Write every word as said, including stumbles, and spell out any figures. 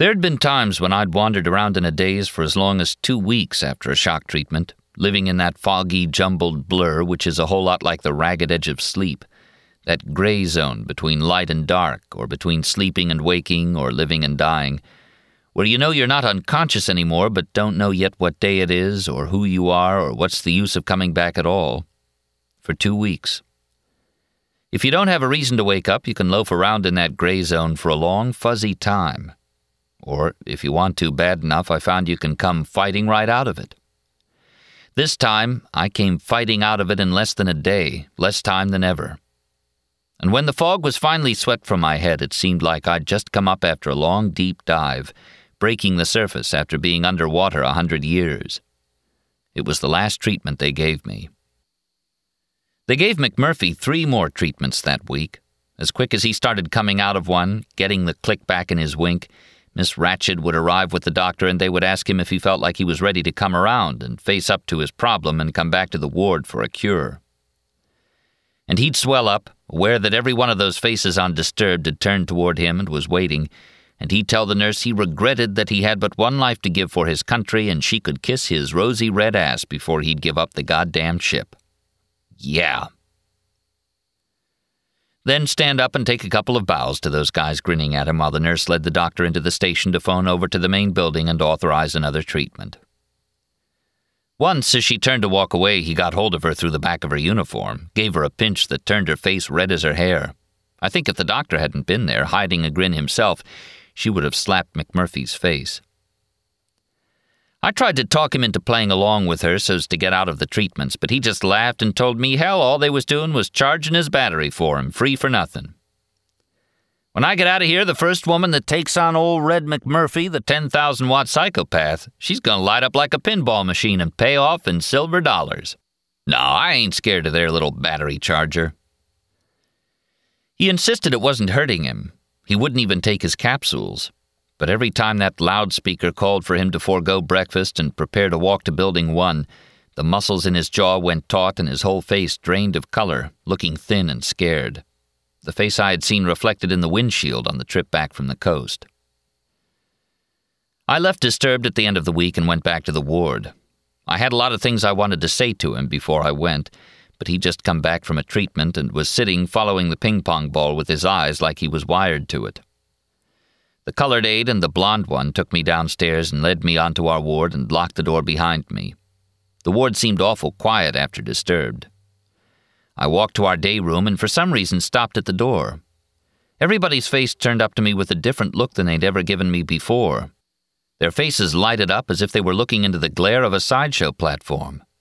There had been times when I'd wandered around in a daze for as long as two weeks after a shock treatment, living in that foggy, jumbled blur which is a whole lot like the ragged edge of sleep, that gray zone between light and dark, or between sleeping and waking, or living and dying, where you know you're not unconscious anymore but don't know yet what day it is, or who you are, or what's the use of coming back at all. For two weeks. If you don't have a reason to wake up, you can loaf around in that gray zone for a long, fuzzy time. Or, if you want to bad enough, I found you can come fighting right out of it. This time, I came fighting out of it in less than a day, less time than ever. And when the fog was finally swept from my head, it seemed like I'd just come up after a long, deep dive, breaking the surface after being underwater a hundred years. It was the last treatment they gave me. They gave McMurphy three more treatments that week. As quick as he started coming out of one, getting the click back in his wink, Miss Ratched would arrive with the doctor and they would ask him if he felt like he was ready to come around and face up to his problem and come back to the ward for a cure. And he'd swell up, aware that every one of those faces on Disturbed had turned toward him and was waiting, and he'd tell the nurse he regretted that he had but one life to give for his country and she could kiss his rosy red ass before he'd give up the goddamn ship. Yeah. Then stand up and take a couple of bows to those guys grinning at him while the nurse led the doctor into the station to phone over to the main building and authorize another treatment. Once, as she turned to walk away, he got hold of her through the back of her uniform, gave her a pinch that turned her face red as her hair. I think if the doctor hadn't been there, hiding a grin himself, she would have slapped McMurphy's face. I tried to talk him into playing along with her so as to get out of the treatments, but he just laughed and told me, hell, all they was doing was charging his battery for him, free for nothing. When I get out of here, the first woman that takes on old Red McMurphy, the ten thousand watt psychopath, she's going to light up like a pinball machine and pay off in silver dollars. No, I ain't scared of their little battery charger. He insisted it wasn't hurting him. He wouldn't even take his capsules. But every time that loudspeaker called for him to forego breakfast and prepare to walk to Building One, the muscles in his jaw went taut and his whole face drained of color, looking thin and scared. The face I had seen reflected in the windshield on the trip back from the coast. I left Disturbed at the end of the week and went back to the ward. I had a lot of things I wanted to say to him before I went, but he'd just come back from a treatment and was sitting following the ping-pong ball with his eyes like he was wired to it. The colored aide and the blonde one took me downstairs and led me onto our ward and locked the door behind me. The ward seemed awful quiet after Disturbed. I walked to our day room and for some reason stopped at the door. Everybody's face turned up to me with a different look than they'd ever given me before. Their faces lighted up as if they were looking into the glare of a sideshow platform.